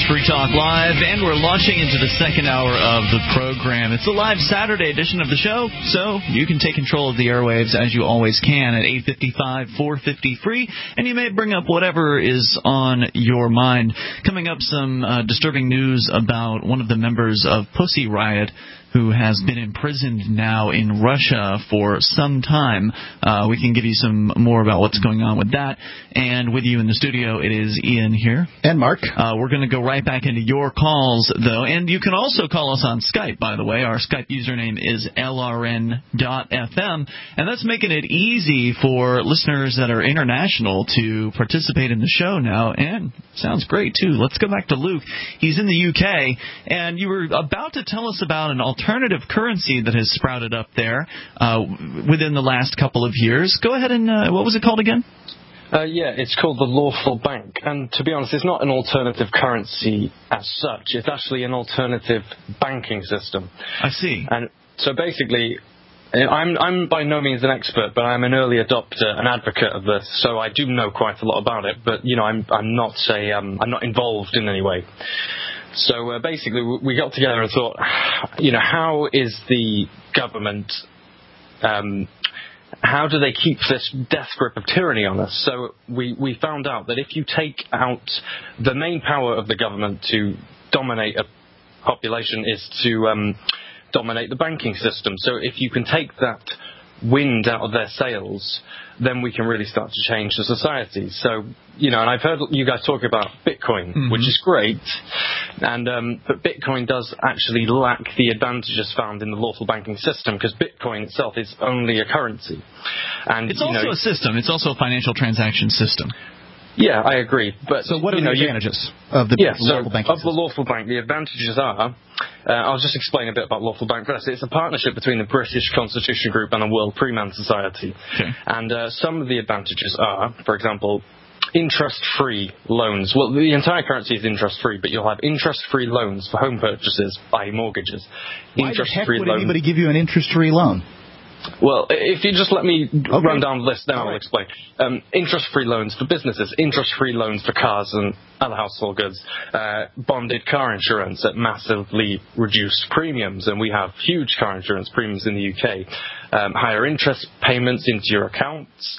Free Talk Live, and we're launching into the second hour of the program. It's a live Saturday edition of the show, so you can take control of the airwaves as you always can at 855, 450 free, and you may bring up whatever is on your mind. Coming up, some disturbing news about one of the members of Pussy Riot, who has been imprisoned now in Russia for some time. We can give you some more about what's going on with that. And with you in the studio, it is Ian here. And Mark. We're going to go right back into your calls, though. And you can also call us on Skype, by the way. Our Skype username is LRN.FM. And that's making it easy for listeners that are international to participate in the show now. And sounds great, too. Let's go back to Luke. He's in the UK. And you were about to tell us about an alternative currency that has sprouted up there within the last couple of years. Go ahead and, what was it called again? Yeah, it's called the Lawful Bank. And to be honest, it's not an alternative currency as such. It's actually an alternative banking system. I see. And so basically, I'm by no means an expert, but I'm an early adopter, an advocate of this, so I do know quite a lot about it. But, you know, I'm not involved in any way. So basically, we got together and thought, you know, how is the government, how do they keep this death grip of tyranny on us? So we found out that if you take out the main power of the government to dominate a population is to dominate the banking system. So if you can take that wind out of their sails, then we can really start to change the society. So, you know, and I've heard you guys talk about Bitcoin, which is great, and but Bitcoin does actually lack the advantages found in the lawful banking system, because Bitcoin itself is only a currency. And it's also a system. It's also a financial transaction system. Yeah, I agree. But so what are the advantages of the lawful banking system? Of the lawful bank, the advantages are, I'll just explain a bit about lawful bank first. It's a partnership between the British Constitution Group and the World Freeman Society. Okay. And some of the advantages are, for example, interest-free loans. Well, the entire currency is interest-free, but you'll have interest-free loans for home purchases, i.e. mortgages. Why the heck would anybody give you an interest-free loan? Well, if you just let me run down the list, then I'll explain. Interest-free loans for businesses, interest-free loans for cars and other household goods, bonded car insurance at massively reduced premiums, and we have huge car insurance premiums in the UK, higher interest payments into your accounts,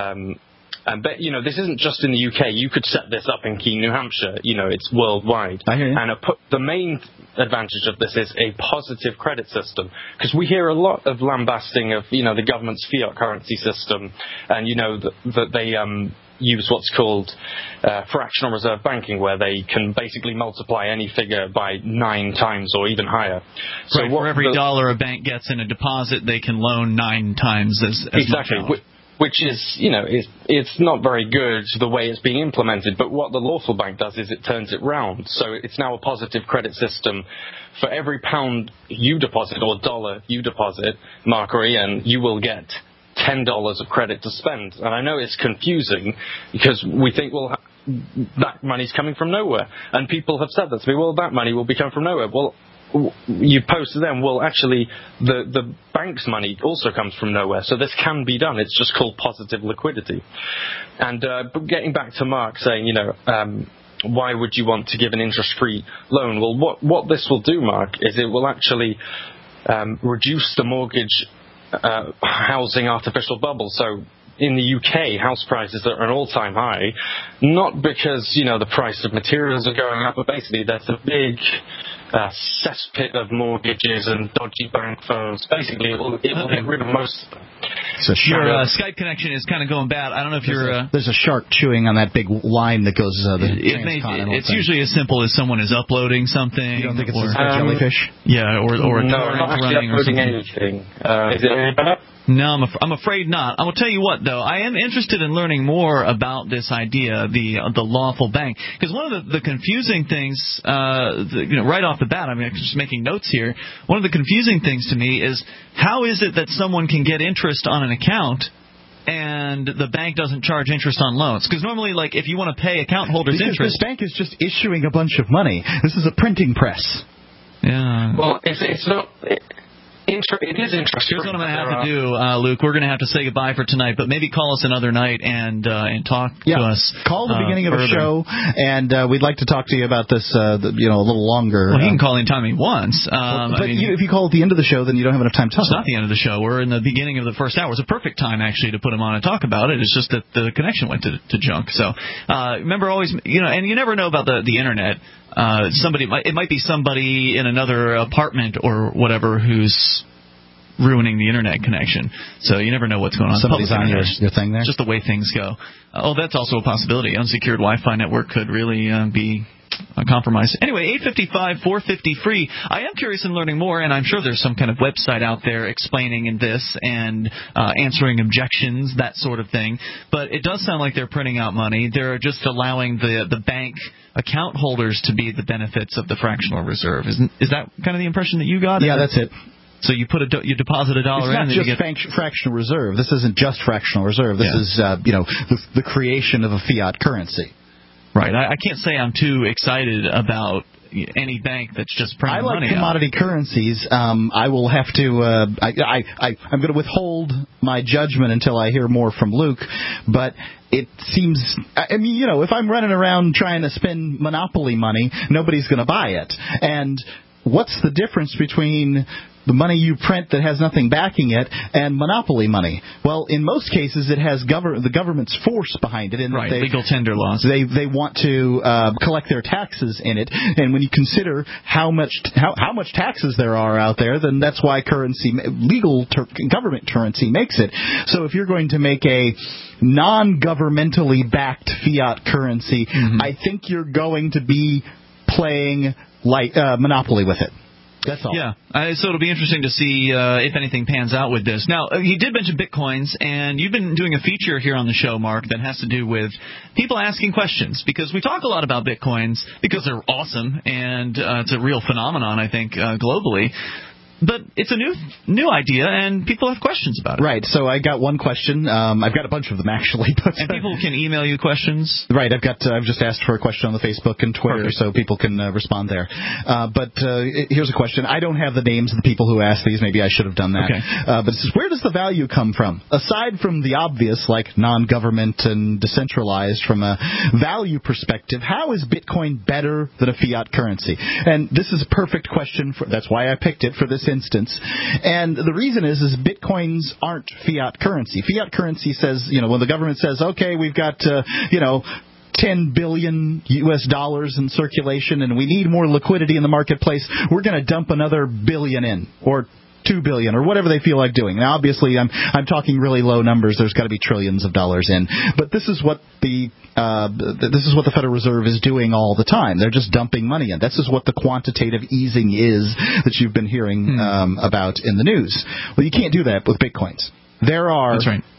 but, you know, this isn't just in the UK. You could set this up in Keene, New Hampshire. You know, it's worldwide. I hear you. And the main advantage of this is a positive credit system, because we hear a lot of lambasting of, you know, the government's fiat currency system, and, you know, that they use what's called fractional reserve banking, where they can basically multiply any figure by 9 times or even higher. So for every dollar a bank gets in a deposit, they can loan 9 times as exactly. much out. Which is, you know, it's not very good the way it's being implemented. But what the lawful bank does is it turns it round. So it's now a positive credit system. For every pound you deposit or dollar you deposit, Mark or Ian, you will get $10 of credit to spend. And I know it's confusing because we think, well, that money's coming from nowhere. And people have said that to me, well, that money will be coming from nowhere. Well, you post to them, well, actually, the bank's money also comes from nowhere, so this can be done. It's just called positive liquidity. And but getting back to Mark saying, you know, why would you want to give an interest-free loan? Well, what this will do, Mark, is it will actually reduce the mortgage housing artificial bubble. So in the UK, house prices are at an all-time high, not because, you know, the price of materials are going up, but basically there's a big cesspit of mortgages and dodgy bank phones. Basically, it will get rid of most of them. Your Skype connection is kind of going bad. I don't know if there's a shark chewing on that big line that goes it's usually as simple as someone is uploading something. You don't think it's a jellyfish? Yeah, or a no, torrent not running or something. anything. Is it any better? No, I'm afraid not. I will tell you what, though. I am interested in learning more about this idea, the lawful bank, because one of the confusing things, right off the bat, I mean, I'm just making notes here. One of the confusing things to me is how is it that someone can get interest on an account and the bank doesn't charge interest on loans? Because normally, like, if you want to pay account holders interest, this bank is just issuing a bunch of money. This is a printing press. Yeah. Well, it's not. it is interesting. Here's what I'm going to have to do, Luke. We're going to have to say goodbye for tonight, but maybe call us another night and talk to us. Call the beginning of further. a show, and we'd like to talk to you about this, a little longer. Well, he can call anytime he wants. If you call at the end of the show, then you don't have enough time to talk. It's not the end of the show. We're in the beginning of the first hour. It's a perfect time, actually, to put him on and talk about it. It's just that the connection went to junk. So remember, always, and you never know about the internet. It might be somebody in another apartment or whatever who's ruining the internet connection. So you never know what's going on. Somebody's on your thing there? Just the way things go. That's also a possibility. Unsecured Wi-Fi network could really be compromised. Anyway, 855-450-FREE. I am curious in learning more, and I'm sure there's some kind of website out there explaining this and answering objections, that sort of thing. But it does sound like they're printing out money. They're just allowing the bank account holders to be the benefits of the fractional reserve. Is that kind of the impression that you got? Yeah, that's it. So you deposit $1 in. It's not just fractional reserve. This isn't just fractional reserve. This is the creation of a fiat currency. Right. I can't say I'm too excited about any bank that's just printing money. I like commodity currencies. I will have to. I'm going to withhold my judgment until I hear more from Luke. But it seems. If I'm running around trying to spend monopoly money, nobody's going to buy it. And what's the difference between the money you print that has nothing backing it and monopoly money? Well, in most cases, it has the government's force behind it. Right, legal tender laws. They want to collect their taxes in it, and when you consider how much taxes there are out there, then that's why government currency makes it. So if you're going to make a non-governmentally backed fiat currency, I think you're going to be playing like monopoly with it. That's all. Yeah. So it'll be interesting to see if anything pans out with this. Now, you did mention Bitcoins, and you've been doing a feature here on the show, Mark, that has to do with people asking questions. Because we talk a lot about Bitcoins because they're awesome, and it's a real phenomenon, I think, globally. But it's a new idea, and people have questions about it. Right. So I got one question. I've got a bunch of them actually. But and people can email you questions. Right. I've just asked for a question on the Facebook and Twitter, so people can respond there. But here's a question. I don't have the names of the people who asked these. Maybe I should have done that. Okay. But it says, where does the value come from? Aside from the obvious, like non-government and decentralized, from a value perspective, how is Bitcoin better than a fiat currency? And this is a perfect question. That's why I picked it for this instance. And the reason is Bitcoins aren't fiat currency. Fiat currency says, when the government says, okay, we've got, $10 billion US in circulation and we need more liquidity in the marketplace, we're going to dump another billion in, or $2 billion, or whatever they feel like doing. Now, obviously, I'm talking really low numbers. There's got to be trillions of dollars in, but this is what the Federal Reserve is doing all the time. They're just dumping money in. This is what the quantitative easing is that you've been hearing about in the news. Well, you can't do that with Bitcoins. There are. That's right.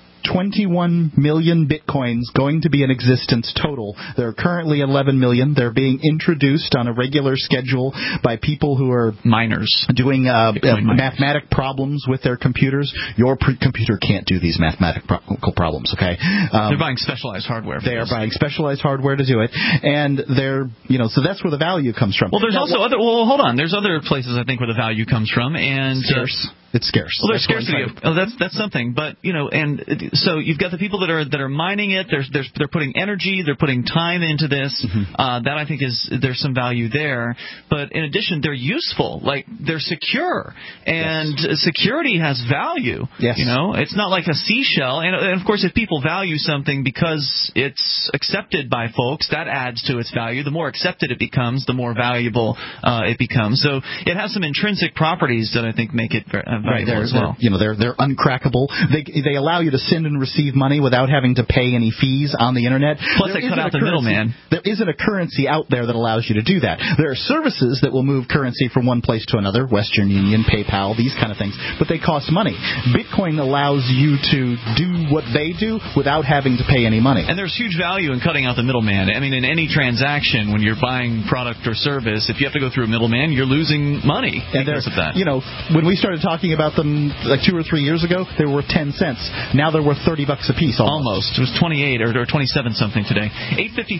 21 million Bitcoins going to be in existence total. There are currently 11 million. They're being introduced on a regular schedule by people who are miners doing mathematic problems with their computers. Your computer can't do these mathematical problems, okay? They're buying specialized hardware. They are buying specialized hardware to do it, and they're, so that's where the value comes from. Well, there's also other. Well, hold on. There's other places I think where the value comes from, and scarce. It's scarce. Well, there's scarcity. That's something. But and so you've got the people that are mining it. They're putting energy. They're putting time into this. That I think there's some value there. But in addition, they're useful. Like they're secure, and security has value. Yes. It's not like a seashell. And of course, if people value something because it's accepted by folks, that adds to its value. The more accepted it becomes, the more valuable it becomes. So it has some intrinsic properties that I think make it valuable as well. They're uncrackable. They allow you to send and receive money without having to pay any fees on the internet. Plus, they cut out the middleman. There isn't a currency out there that allows you to do that. There are services that will move currency from one place to another, Western Union, PayPal, these kind of things, but they cost money. Bitcoin allows you to do what they do without having to pay any money. And there's huge value in cutting out the middleman. I mean, in any transaction, when you're buying product or service, if you have to go through a middleman, you're losing money because of that. When we started talking about them like 2 or 3 years ago, they were worth 10 cents. Now they're worth $30 a piece. Almost. It was 28 or 27 something today.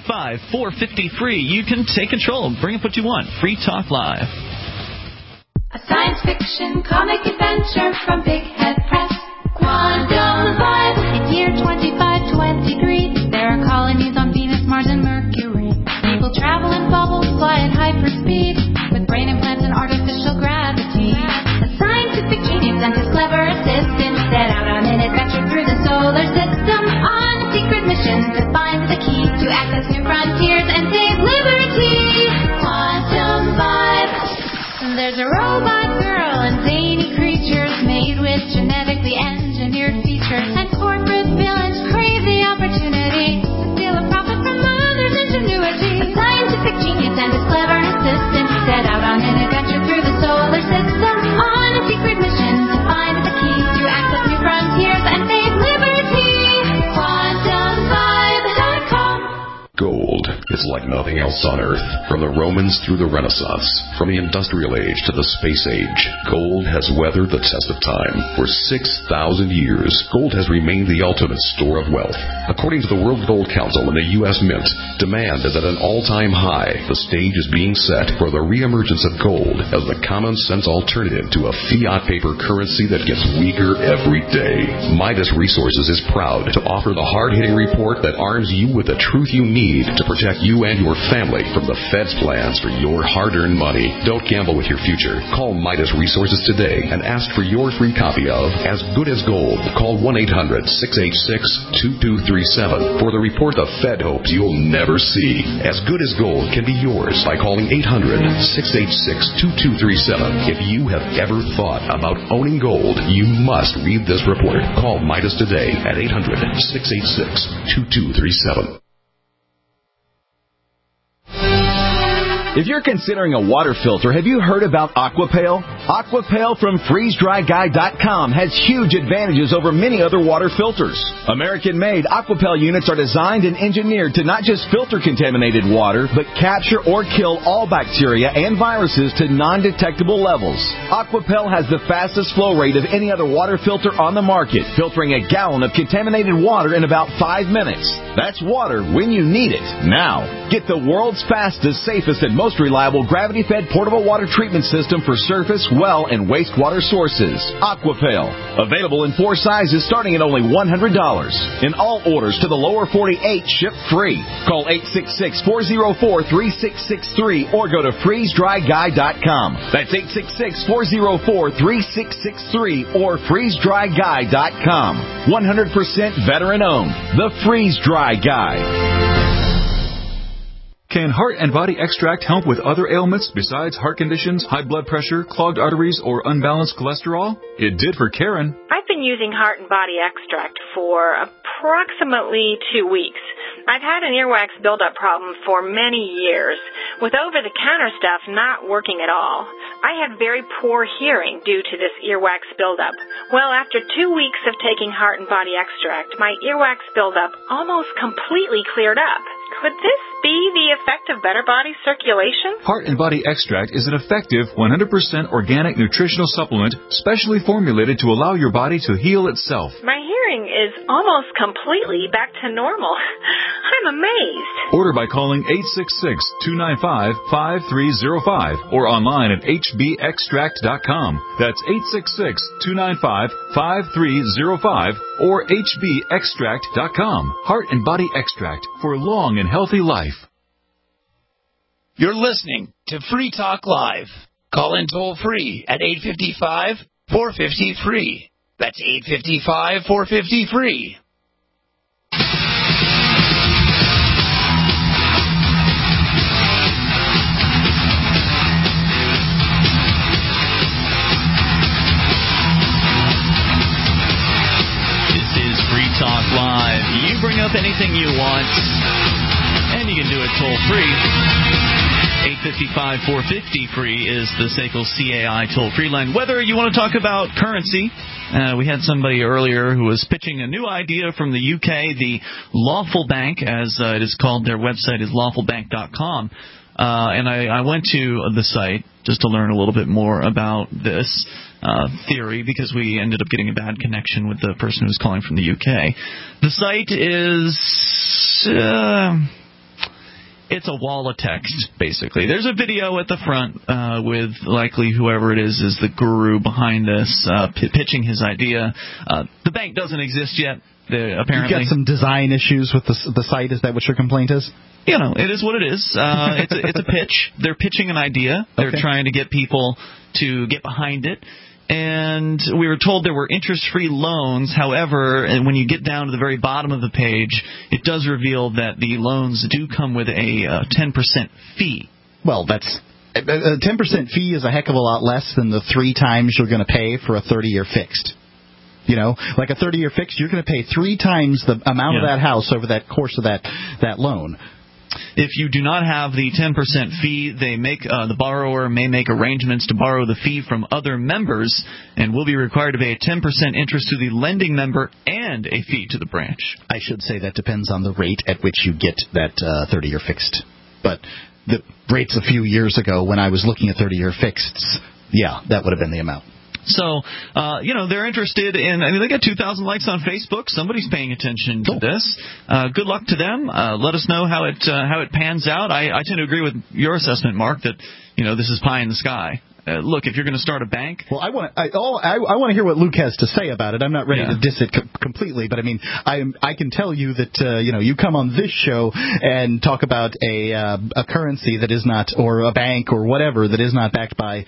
855-450-FREE. You can take control. Bring up what you want. Free Talk Live. A science fiction comic adventure from Big Head Press. Quantum Vibe. In year 2523, there are colonies on Venus, Mars, and Mercury. People travel in bubbles, fly at hyperspeed, with brain implants and artificial gravity. A scientific genius and his clever assistant set out on an adventure through the solar system on secret missions to find the key to access new frontiers and save liberty. Quantum Vibe. There's a robot girl and zany creatures made with genetically engineered features, and corporate villains crave the opportunity to steal a profit from others' ingenuity. A scientific genius and his clever assistant set out on an adventure through the solar system on a secret mission to find the key to access new frontiers and save liberty. QuantumVibe.com. Gold is like nothing else on Earth. From the Romans through the Renaissance, from the Industrial Age to the Space Age, gold has weathered the test of time. For 6,000 years, gold has remained the ultimate store of wealth. According to the World Gold Council and the U.S. Mint, demand is at an all-time high. The stage is being set for the reemergence of gold as the common-sense alternative to a fiat paper currency that gets weaker every day. Midas Resources is proud to offer the hard-hitting report that arms you with the truth you need to protect you and your family from the Fed's plans for your hard-earned money. Don't gamble with your future. Call Midas Resources today and ask for your free copy of As Good as Gold. Call 1-800-686-2237 for the report the Fed hopes you'll never see. As Good as Gold can be yours by calling 800-686-2237. If you have ever thought about owning gold, you must read this report. Call Midas today at 800-686-2237. If you're considering a water filter, have you heard about Aquapail? Aquapail from FreezeDryGuy.com has huge advantages over many other water filters. American-made Aquapail units are designed and engineered to not just filter contaminated water, but capture or kill all bacteria and viruses to non-detectable levels. Aquapail has the fastest flow rate of any other water filter on the market, filtering a gallon of contaminated water in about 5 minutes. That's water when you need it. Now, get the world's fastest, safest, and most reliable gravity-fed portable water treatment system for surface, well, and wastewater sources. Aquapail. Available in 4 sizes starting at only $100. In all orders to the lower 48, ship free. Call 866-404-3663 or go to FreezeDryGuy.com. That's 866-404-3663 or FreezeDryGuy.com. 100% veteran-owned. The Freeze Dry Guy. Can Heart and Body Extract help with other ailments besides heart conditions, high blood pressure, clogged arteries, or unbalanced cholesterol? It did for Karen. I've been using Heart and Body Extract for approximately 2 weeks. I've had an earwax buildup problem for many years, with over-the-counter stuff not working at all. I had very poor hearing due to this earwax buildup. Well, after 2 weeks of taking Heart and Body Extract, my earwax buildup almost completely cleared up. Could this be the effect of better body circulation? Heart and Body Extract is an effective 100% organic nutritional supplement specially formulated to allow your body to heal itself. My hearing is almost completely back to normal. I'm amazed. Order by calling 866-295-5305 or online at hbextract.com. That's 866-295-5305 or hbextract.com. Heart and Body Extract for long and healthy life. You're listening to Free Talk Live. Call in toll free at 855-450-FREE. That's 855-450-FREE. This is Free Talk Live. You bring up anything you want, and you can do it toll free. 855-450-FREE is the SACL CAI toll-free line. Whether you want to talk about currency, we had somebody earlier who was pitching a new idea from the UK, the Lawful Bank, as it is called. Their website is lawfulbank.com. And I went to the site just to learn a little bit more about this theory, because we ended up getting a bad connection with the person who was calling from the UK. The site is... It's a wall of text, basically. There's a video at the front with likely whoever it is the guru behind this pitching his idea. The bank doesn't exist yet. Apparently, you got some design issues with the site. Is that what your complaint is? You know, it is what it is. It's a pitch. They're pitching an idea. They're trying to get people to get behind it. And we were told there were interest-free loans. However, when you get down to the very bottom of the page, it does reveal that the loans do come with a 10% fee. Well, that's a 10% fee is a heck of a lot less than the 3 times you're going to pay for a 30-year fixed. You know, like a 30-year fixed, you're going to pay 3 times the amount of that house over that course of that loan. If you do not have the 10% fee, the borrower may make arrangements to borrow the fee from other members and will be required to pay a 10% interest to the lending member and a fee to the branch. I should say that depends on the rate at which you get that 30-year fixed. But the rates a few years ago when I was looking at 30-year fixeds, that would have been the amount. So, they're interested in, they got 2,000 likes on Facebook. Somebody's paying attention to this. Good luck to them. Let us know how it pans out. I tend to agree with your assessment, Mark, that, this is pie in the sky. Look, if you're going to start a bank... Well, I want to hear what Luke has to say about it. I'm not ready to diss it completely, but I can tell you that you come on this show and talk about a currency that is not, or a bank or whatever that is not backed by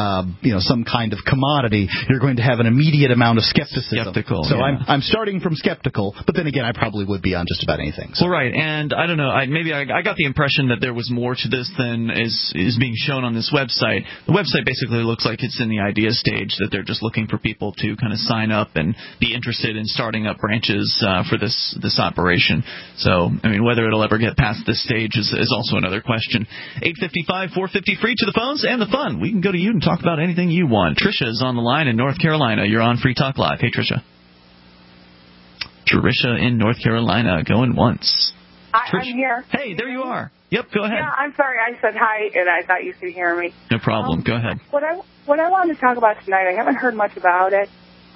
some kind of commodity. You're going to have an immediate amount of skepticism. So I'm starting from skeptical, but then again, I probably would be on just about anything. So. Well, right, and I don't know. I got the impression that there was more to this than is being shown on this website. The website basically looks like it's in the idea stage, that they're just looking for people to kind of sign up and be interested in starting up branches for this operation. So, whether it'll ever get past this stage is also another question. 855-450 free to the phones and the fun. We can go to you and talk about anything you want. Tricia is on the line in North Carolina. You're on Free Talk Live. Hey, Tricia. Tricia in North Carolina, going once. I'm here. Hey, there you are. Yep, go ahead. Yeah, I'm sorry. I said hi, and I thought you could hear me. No problem. Go ahead. What I wanted to talk about tonight, I haven't heard much about it.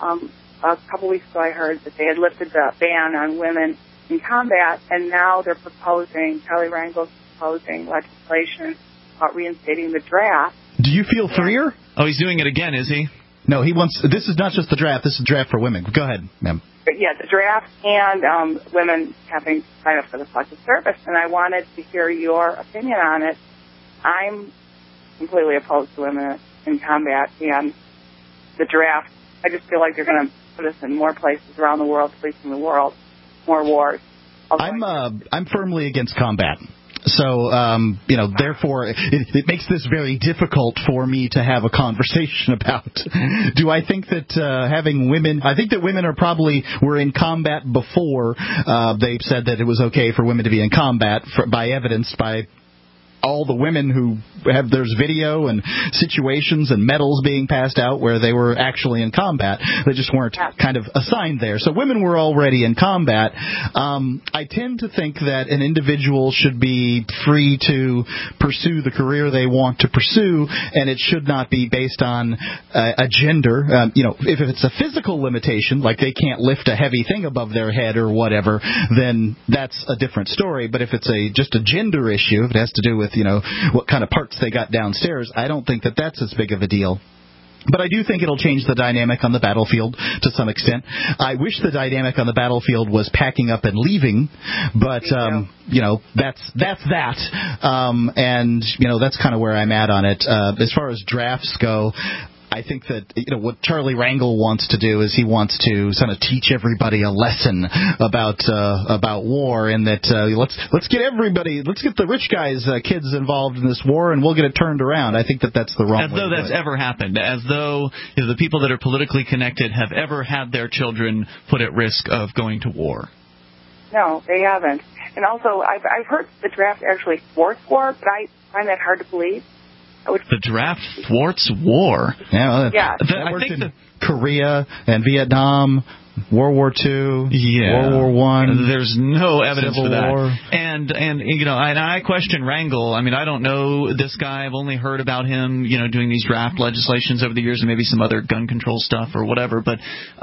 A couple weeks ago, I heard that they had lifted the ban on women in combat, and now they're Charlie Rangel's proposing legislation about reinstating the draft. Do you feel freer? Oh, he's doing it again, is he? No, he wants. This is not just the draft. This is the draft for women. Go ahead, ma'am. Yeah, the draft and women having to sign up for the selective service. And I wanted to hear your opinion on it. I'm completely opposed to women in combat, and the draft, I just feel like they're going to put us in more places around the world, at least in the world, more wars. I'm firmly against combat. So, therefore, it makes this very difficult for me to have a conversation about. Do I think that having women... I think that women were in combat before they said that it was okay for women to be in combat, evidenced by all the women who there's video and situations and medals being passed out where they were actually in combat. They just weren't kind of assigned there. So women were already in combat. I tend to think that an individual should be free to pursue the career they want to pursue, and it should not be based on a gender. If it's a physical limitation, like they can't lift a heavy thing above their head or whatever, then that's a different story. But if it's just a gender issue, if it has to do with what kind of parts they got downstairs, I don't think that that's as big of a deal. But I do think it'll change the dynamic on the battlefield to some extent. I wish the dynamic on the battlefield was packing up and leaving, but that's that. And that's kind of where I'm at on it. As far as drafts go, I think that what Charlie Rangel wants to do is he wants to sort of teach everybody a lesson about war, and that let's get the rich guys' kids involved in this war, and we'll get it turned around. I think that's the wrong way. As though that's ever happened. As though the people that are politically connected have ever had their children put at risk of going to war. No, they haven't. And also, I've heard the draft actually thwarts war, but I find that hard to believe. The draft thwarts war. I worked in Korea and Vietnam, World War II, yeah. World War I. There's no evidence Civil for that. War. And I question Rangel. I mean, I don't know this guy. I've only heard about him, doing these draft legislations over the years and maybe some other gun control stuff or whatever. But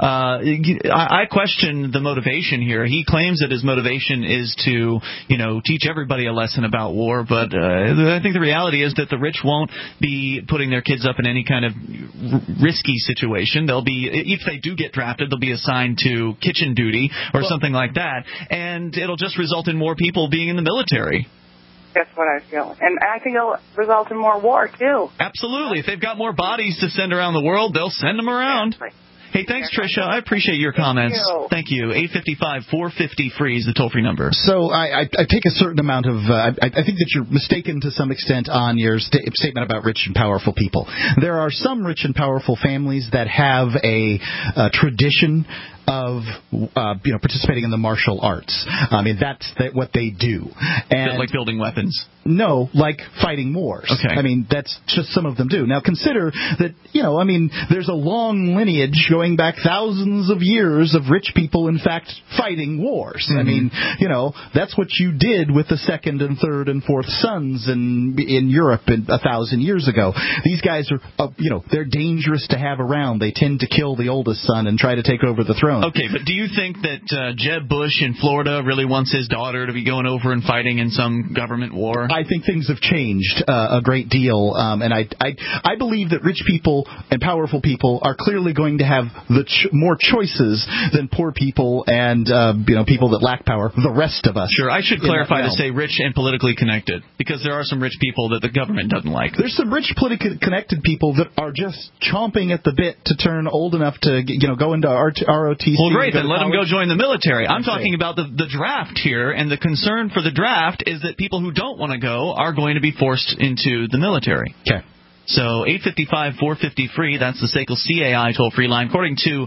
I question the motivation here. He claims that his motivation is to, teach everybody a lesson about war. But I think the reality is that the rich won't be putting their kids up in any kind of risky situation. They'll be, if they do get drafted, they'll be assigned to kitchen duty or something like that. And it'll just result in more people being in the military. That's what I feel. And I think it'll result in more war, too. Absolutely. If they've got more bodies to send around the world, they'll send them around. Exactly. Hey, thanks, Tricia. I appreciate your comments. Thank you. 855-450-FREE is the toll-free number. So I take a certain amount of I think that you're mistaken to some extent on your statement about rich and powerful people. There are some rich and powerful families that have a tradition of participating in the martial arts. I mean, that's what they do. And like building weapons? No, like fighting wars. Okay. I mean, that's just some of them do. Now, consider that, there's a long lineage going back thousands of years of rich people, in fact, fighting wars. Mm-hmm. I mean, that's what you did with the second and third and fourth sons in Europe 1,000 years ago. These guys are, they're dangerous to have around. They tend to kill the oldest son and try to take over the throne. Okay, but do you think that Jeb Bush in Florida really wants his daughter to be going over and fighting in some government war? I think things have changed a great deal, and I believe that rich people and powerful people are clearly going to have more choices than poor people and people that lack power. The rest of us. Sure, I should clarify to say rich and politically connected, because there are some rich people that the government doesn't like. There's some rich politically connected people that are just chomping at the bit to turn old enough to go into ROTC. Well, great, then let them go join the military. I'm talking about the draft here, and the concern for the draft is that people who don't want to go are going to be forced into the military. Okay. So 855-450-FREE, that's the SACL CAI toll-free line. According to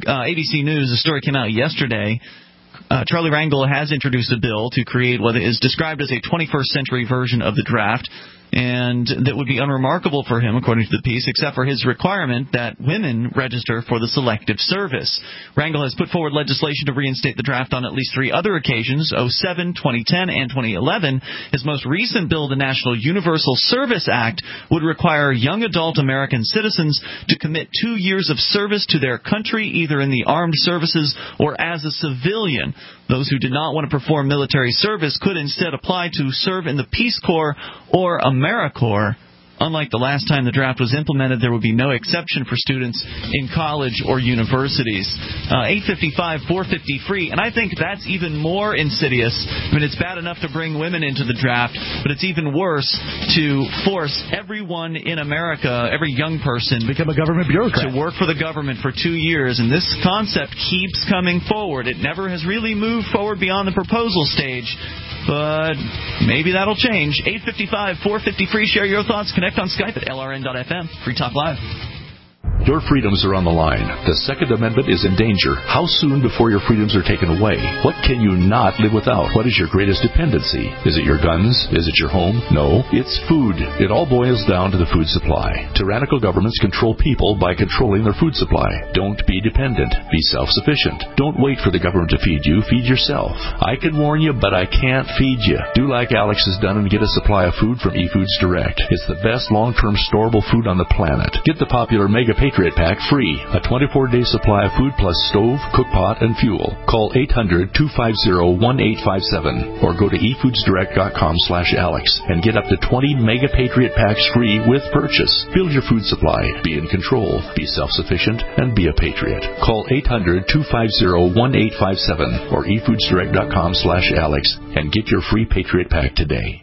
ABC News, the story came out yesterday. Charlie Rangel has introduced a bill to create what is described as a 21st century version of the draft, and that would be unremarkable for him, according to the piece, except for his requirement that women register for the Selective Service. Rangel has put forward legislation to reinstate the draft on at least 3 other occasions, 2007, 2010, and 2011. His most recent bill, the National Universal Service Act, would require young adult American citizens to commit 2 years of service to their country, either in the armed services or as a civilian. Those who did not want to perform military service could instead apply to serve in the Peace Corps or AmeriCorps. Unlike the last time the draft was implemented, there would be no exception for students in college or universities. 855-450-FREE, and I think that's even more insidious. I mean, it's bad enough to bring women into the draft, but it's even worse to force everyone in America, every young person, become a government bureaucrat, to work for the government for 2 years. And this concept keeps coming forward. It never has really moved forward beyond the proposal stage. But maybe that'll change. 855-450-FREE. Share your thoughts. Connect on Skype at LRN.FM. Free Talk Live. Your freedoms are on the line. The Second Amendment is in danger. How soon before your freedoms are taken away? What can you not live without? What is your greatest dependency? Is it your guns? Is it your home? No, it's food. It all boils down to the food supply. Tyrannical governments control people by controlling their food supply. Don't be dependent. Be self-sufficient. Don't wait for the government to feed you. Feed yourself. I can warn you, but I can't feed you. Do like Alex has done and get a supply of food from eFoods Direct. It's the best long-term storable food on the planet. Get the popular Mega Patriot Pack free. A 24-day supply of food plus stove, cookpot, and fuel. Call 800-250-1857 or go to efoodsdirect.com/Alex and get up to 20 Mega Patriot Packs free with purchase. Build your food supply. Be in control. Be self-sufficient and be a patriot. Call 800-250-1857 or efoodsdirect.com/Alex and get your free Patriot Pack today.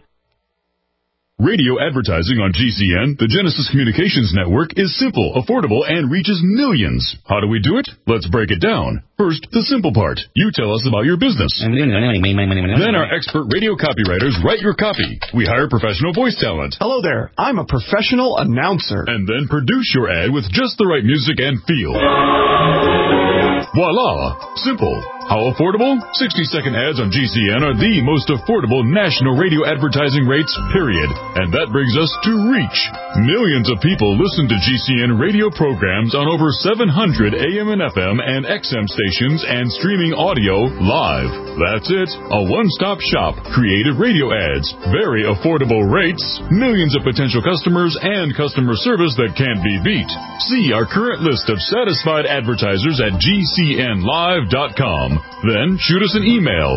Radio advertising on GCN, the Genesis Communications Network, is simple, affordable, and reaches millions. How do we do it? Let's break it down. First, the simple part. You tell us about your business. Then our expert radio copywriters write your copy. We hire professional voice talent. Hello there. I'm a professional announcer. And then produce your ad with just the right music and feel. Voila! Simple. How affordable? 60-second ads on GCN are the most affordable national radio advertising rates, period. And that brings us to reach. Millions of people listen to GCN radio programs on over 700 AM and FM and XM stations and streaming audio live. That's it. A one-stop shop. Creative radio ads. Very affordable rates. Millions of potential customers and customer service that can't be beat. See our current list of satisfied advertisers at GCNlive.com. Then shoot us an email,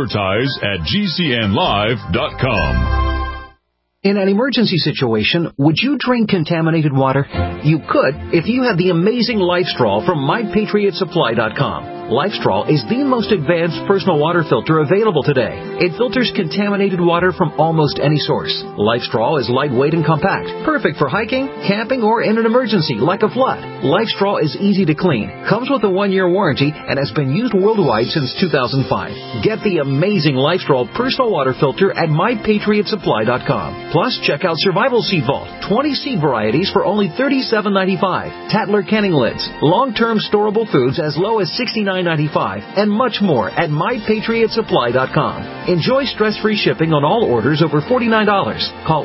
advertise@gcnlive.com. In an emergency situation, would you drink contaminated water? You could if you had the amazing LifeStraw from MyPatriotSupply.com. LifeStraw is the most advanced personal water filter available today. It filters contaminated water from almost any source. LifeStraw is lightweight and compact, perfect for hiking, camping, or in an emergency like a flood. LifeStraw is easy to clean, comes with a 1-year warranty, and has been used worldwide since 2005. Get the amazing LifeStraw personal water filter at MyPatriotSupply.com. Plus, check out Survival Seed Vault, 20 seed varieties for only $37.95, Tatler Kenning lids, long-term storable foods as low as $69.95, and much more at MyPatriotSupply.com. Enjoy stress-free shipping on all orders over $49. Call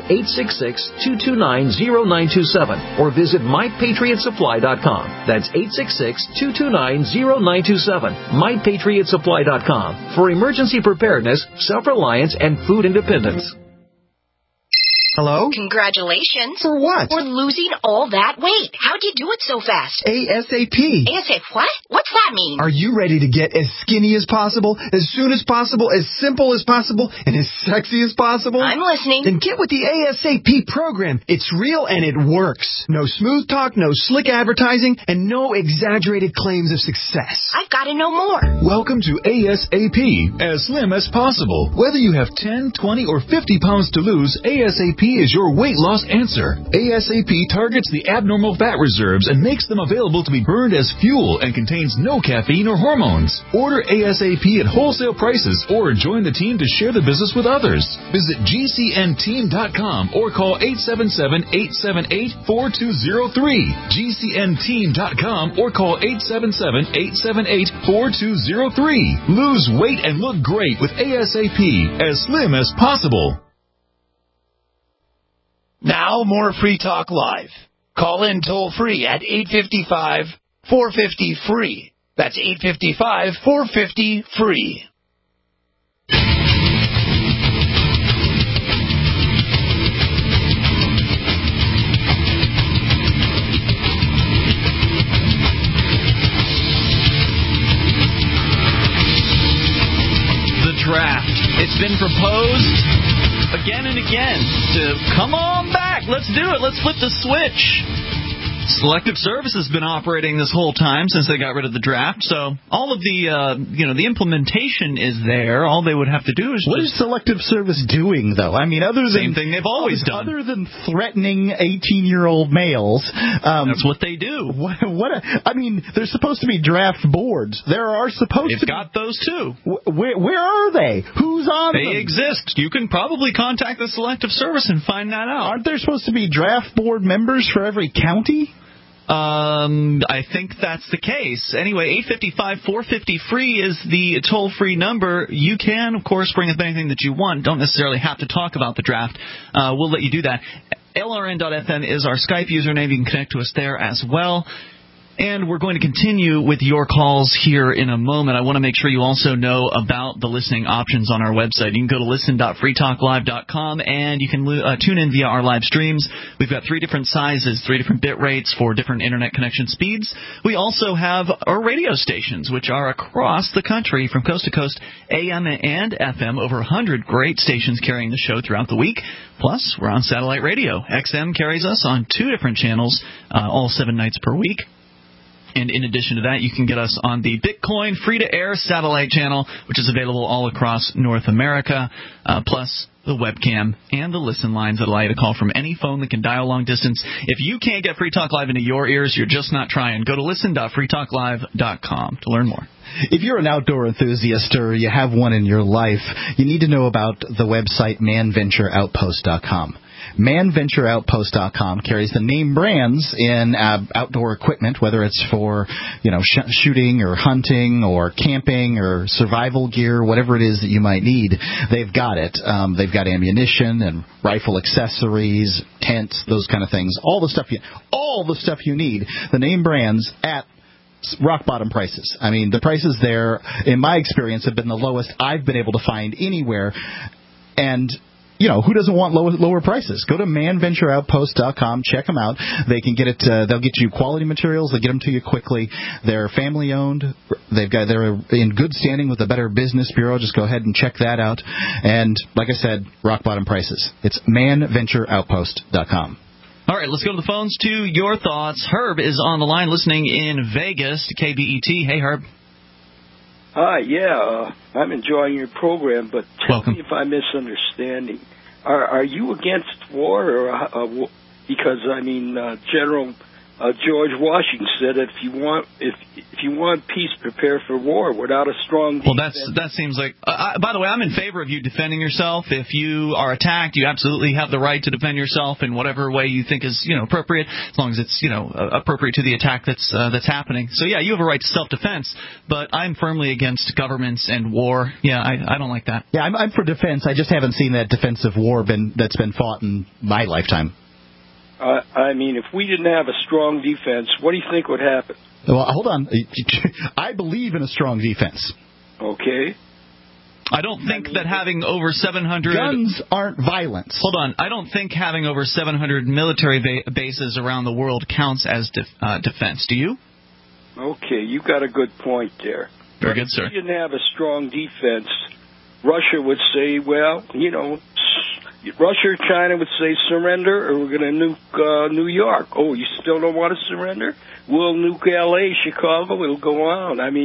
866-229-0927 or visit MyPatriotSupply.com. That's 866-229-0927. MyPatriotSupply.com for emergency preparedness, self-reliance, and food independence. Hello? Congratulations. For what? For losing all that weight. How'd you do it so fast? ASAP. ASAP what? What's that mean? Are you ready to get as skinny as possible, as soon as possible, as simple as possible, and as sexy as possible? I'm listening. Then get with the ASAP program. It's real and it works. No smooth talk, no slick advertising, and no exaggerated claims of success. I've got to know more. Welcome to ASAP, as slim as possible. Whether you have 10, 20, or 50 pounds to lose, ASAP is your weight loss answer. ASAP targets the abnormal fat reserves and makes them available to be burned as fuel and contains no caffeine or hormones. Order ASAP at wholesale prices or join the team to share the business with others. Visit GCNteam.com or call 877-878-4203. GCNteam.com or call 877-878-4203. Lose weight and look great with ASAP, as slim as possible. Now, more Free Talk Live. Call in toll-free at 855-450-FREE. That's 855-450-FREE. The draft. It's been proposed again and again to come on back. Let's do it. Let's flip the switch. Selective Service has been operating this whole time since they got rid of the draft, so all of the the implementation is there. All they would have to do is what is Selective Service doing, though? I mean, other than same thing they've always done. Other than threatening 18-year-old males, that's what they do. I mean, there's supposed to be draft boards. There are supposed They've got those too. Where are they? Who's on them? They exist. You can probably contact the Selective Service and find that out. Aren't there supposed to be draft board members for every county? I think that's the case. Anyway, 855-450-FREE is the toll-free number. You can, of course, bring up anything that you want. Don't necessarily have to talk about the draft. We'll let you do that. LRN.FM is our Skype username. You can connect to us there as well. And we're going to continue with your calls here in a moment. I want to make sure you also know about the listening options on our website. You can go to listen.freetalklive.com, and you can tune in via our live streams. We've got 3 different sizes, 3 different bit rates for different internet connection speeds. We also have our radio stations, which are across the country from coast to coast, AM and FM, over 100 great stations carrying the show throughout the week. Plus, we're on satellite radio. XM carries us on 2 different channels, all 7 nights per week. And in addition to that, you can get us on the Bitcoin free-to-air satellite channel, which is available all across North America, plus the webcam and the listen lines that allow you to call from any phone that can dial long distance. If you can't get Free Talk Live into your ears, you're just not trying. Go to listen.freetalklive.com to learn more. If you're an outdoor enthusiast or you have one in your life, you need to know about the website manventureoutpost.com. ManVentureOutpost.com carries the name brands in outdoor equipment, whether it's for shooting or hunting or camping or survival gear, whatever it is that you might need. They've got it. They've got ammunition and rifle accessories, tents, those kind of things. All the stuff you need. The name brands at rock bottom prices. I mean, the prices there, in my experience, have been the lowest I've been able to find anywhere. And who doesn't want lower prices? Go to ManVentureOutpost.com. Check them out. They can get it. They'll get you quality materials. They get them to you quickly. They're family owned. They're in good standing with the Better Business Bureau. Just go ahead and check that out. And like I said, rock bottom prices. It's ManVentureOutpost.com. All right, let's go to the phones to your thoughts. Herb is on the line listening in Vegas to KBET. Hey, Herb. Hi, I'm enjoying your program, but tell me if I'm misunderstanding. Are you against war, or because General George Washington said if you want peace, prepare for war. Without a strong defense. Well, that seems like. By the way, I'm in favor of you defending yourself. If you are attacked, you absolutely have the right to defend yourself in whatever way you think is appropriate, as long as it's appropriate to the attack that's happening. So yeah, you have a right to self-defense. But I'm firmly against governments and war. Yeah, I don't like that. Yeah, I'm for defense. I just haven't seen that defensive war that's been fought in my lifetime. If we didn't have a strong defense, what do you think would happen? Well, hold on. I believe in a strong defense. Okay. I don't think that having over 700... Guns aren't violence. Hold on. I don't think having over 700 military bases around the world counts as defense. Do you? Okay, you got a good point there. Very good, sir. If we didn't have a strong defense, Russia would say, Russia or China would say surrender, or we're going to nuke New York. Oh, you still don't want to surrender? We'll nuke L.A., Chicago. It'll go on. A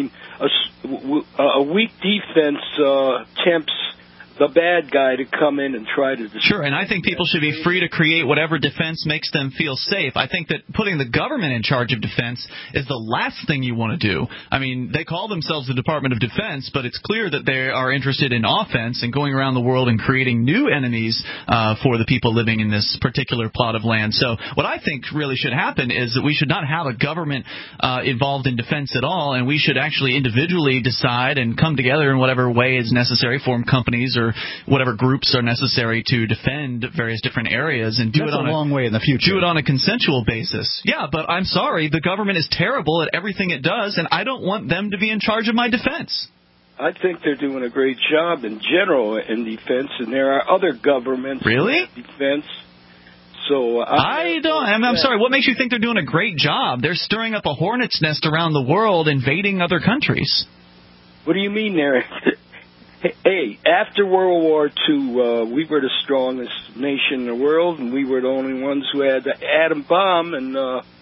weak defense tempts the bad guy to come in and try to destroy. Sure, and I think people should be free to create whatever defense makes them feel safe. I think that putting the government in charge of defense is the last thing you want to do. They call themselves the Department of Defense, but it's clear that they are interested in offense and going around the world and creating new enemies for the people living in this particular plot of land. So what I think really should happen is that we should not have a government involved in defense at all, and we should actually individually decide and come together in whatever way is necessary, form companies or whatever groups are necessary to defend various different areas, and do it on a long way in the future. Do it on a consensual basis. Yeah, but I'm sorry, the government is terrible at everything it does, and I don't want them to be in charge of my defense. I think they're doing a great job in general in defense, and there are other governments really in defense. So I'm sorry. What makes you think they're doing a great job? They're stirring up a hornet's nest around the world, invading other countries. What do you mean there? Hey, after World War II, we were the strongest nation in the world, and we were the only ones who had the atom bomb, and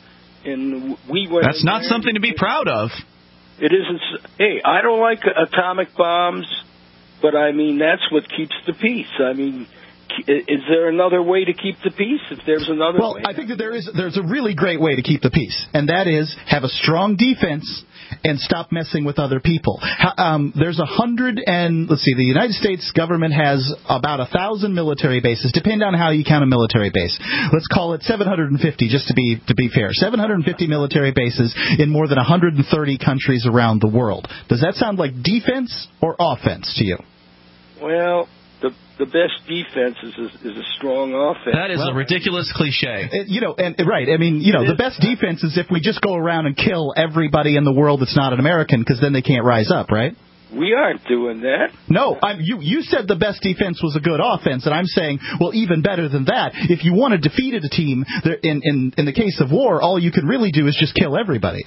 we went. That's not something to be proud of. It isn't. Hey, I don't like atomic bombs, but that's what keeps the peace. Is there another way to keep the peace? If there's another way. Well, I think that there's a really great way to keep the peace, and that is have a strong defense and stop messing with other people. There's the United States government has about 1,000 military bases, depending on how you count a military base. Let's call it 750, just to be fair. 750 military bases in more than 130 countries around the world. Does that sound like defense or offense to you? Well, the best defense is a strong offense. That is a ridiculous cliche. The best defense is if we just go around and kill everybody in the world that's not an American, because then they can't rise up, right? We aren't doing that. No, you said the best defense was a good offense, and I'm saying, well, even better than that. If you want to defeat a team, in the case of war, all you can really do is just kill everybody.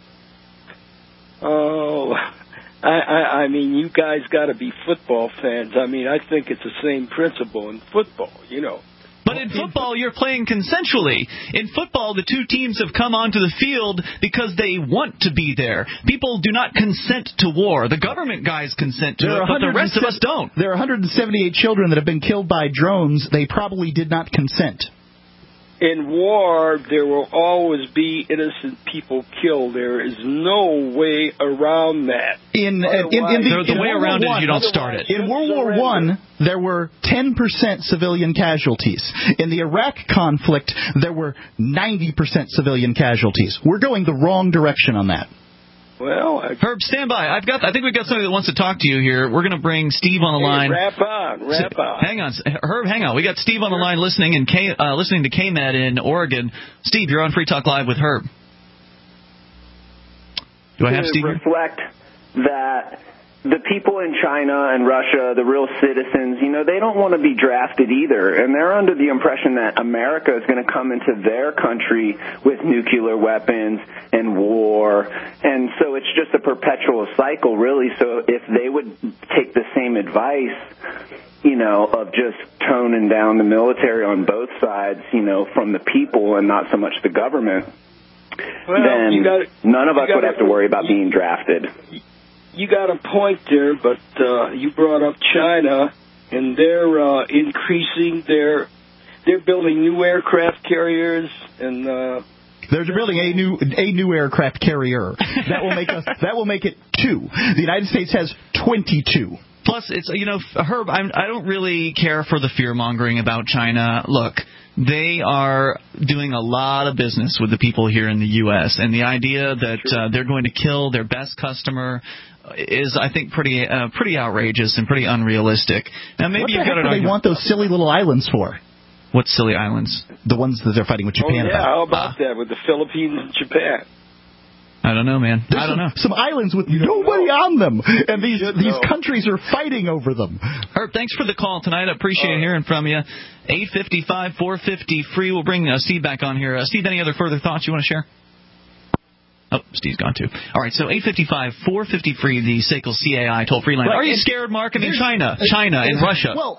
Oh, you guys got to be football fans. I think it's the same principle in football, But in football, you're playing consensually. In football, the two teams have come onto the field because they want to be there. People do not consent to war. The government guys consent to it, but the rest of us don't. There are 178 children that have been killed by drones. They probably did not consent. in war, there will always be innocent people killed. There is no way around that. The way around it is you don't start it. In World War I, there were 10% civilian casualties. In the Iraq conflict, there were 90% civilian casualties. We're going the wrong direction on that. Well, Herb, stand by. I think we've got somebody that wants to talk to you here. We're going to bring Steve on the line. Wrap on. Hang on, Herb. Hang on. We got Steve on the line listening to KMED in Oregon. Steve, you're on Free Talk Live with Herb. Do I have Steve? Reflect that the people in China and Russia, the real citizens, they don't want to be drafted either. And they're under the impression that America is going to come into their country with nuclear weapons and war. And so it's just a perpetual cycle, really. So if they would take the same advice, of just toning down the military on both sides, from the people and not so much the government, then none of us would have to worry about being drafted. You got a point there, but you brought up China, and they're increasing they're building new aircraft carriers, and they're building a new aircraft carrier. That will make it 2. The United States has 22. Plus, it's Herb, I don't really care for the fear-mongering about China. Look, they are doing a lot of business with the people here in the U.S., and the idea that they're going to kill their best customer is, I think, pretty outrageous and pretty unrealistic. Now, maybe you've got they want those silly little islands for? What silly islands? The ones that they're fighting with Japan about. How about that with the Philippines and Japan? I don't know, man. I don't know. Some islands with nobody on them, and these countries are fighting over them. Herb, thanks for the call tonight. I appreciate hearing from you. 855-450-FREE. We'll bring Steve back on here. Steve, any other further thoughts you want to share? Oh, Steve's gone too. All right, so 855-450-FREE, the SACL CAI toll-free line. Are you scared, Mark? I mean, China and Russia. Well,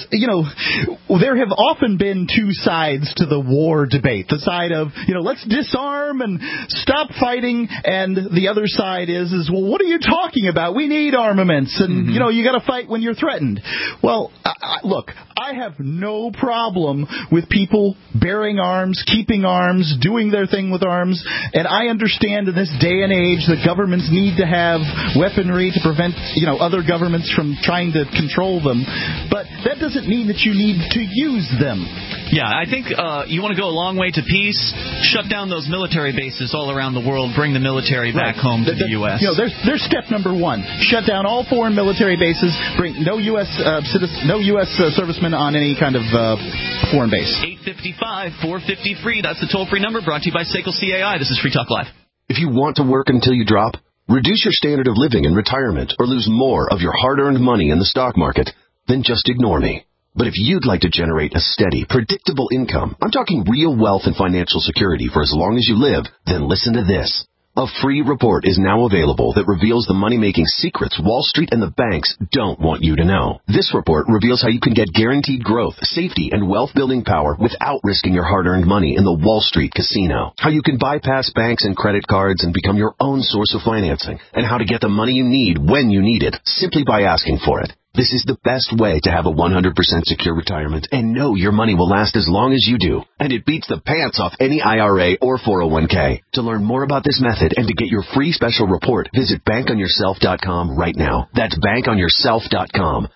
there have often been two sides to the war debate. The side of, let's disarm and stop fighting, and the other side is well, what are you talking about? We need armaments, and, you got to fight when you're threatened. Well, look, I have no problem with people bearing arms, keeping arms, doing their thing with arms, and I understand in this day and age that governments need to have weaponry to prevent, other governments from trying to control them. But that doesn't mean that you need to use them. Yeah, I think you want to go a long way to peace, shut down those military bases all around the world, bring the military back home to the U.S. There's step number 1. Shut down all foreign military bases, bring no U.S. servicemen on any kind of foreign base. 855-450-FREE. That's the toll-free number brought to you by SACL CAI. This is Free Talk Live. If you want to work until you drop, reduce your standard of living in retirement, or lose more of your hard-earned money in the stock market, then just ignore me. But if you'd like to generate a steady, predictable income, I'm talking real wealth and financial security for as long as you live, then listen to this. A free report is now available that reveals the money-making secrets Wall Street and the banks don't want you to know. This report reveals how you can get guaranteed growth, safety, and wealth-building power without risking your hard-earned money in the Wall Street casino. How you can bypass banks and credit cards and become your own source of financing. And how to get the money you need when you need it, simply by asking for it. This is the best way to have a 100% secure retirement and know your money will last as long as you do. And it beats the pants off any IRA or 401k. To learn more about this method and to get your free special report, visit bankonyourself.com right now. That's bankonyourself.com.